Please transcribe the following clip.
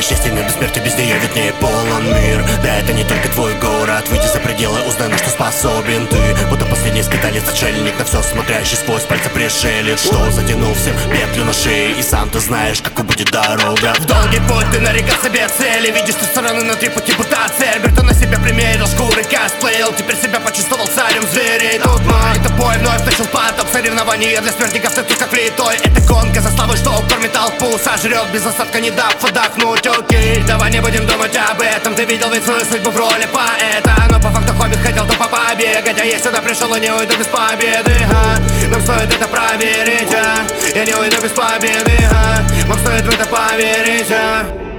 судьба, счастье нет бессмертия, без нее виднее полон мир. Да это не только твой город, выйди за пределы, узнай, на что способен ты. Будто последний скиталец, отшельник, на все смотрящий сквозь пальцы пришелец, что затянул всем петлю на шее, и сам ты знаешь, какой будет дорога. В долгий путь ты нарекал себе цели, видишь ты стороны на три пути, будто цель. Берто на себя примерил шкуры, косплеил, теперь себя почувствовал царем зверей. Тут мой тобой вновь начал потоп соревнования для смертников, ты как влитой. Это гонка за славой, что кормит толпу, сожрет без остатка, не дав вдохнуть. Окей, давай не будем думать об этом, ты видел ведь свою судьбу в роли поэта. Но по факту хоббит хотел тупо побегать, а я сюда пришел и не уйду без победы. Нам стоит это проверить, я не уйду без победы. Вам стоит в это поверить,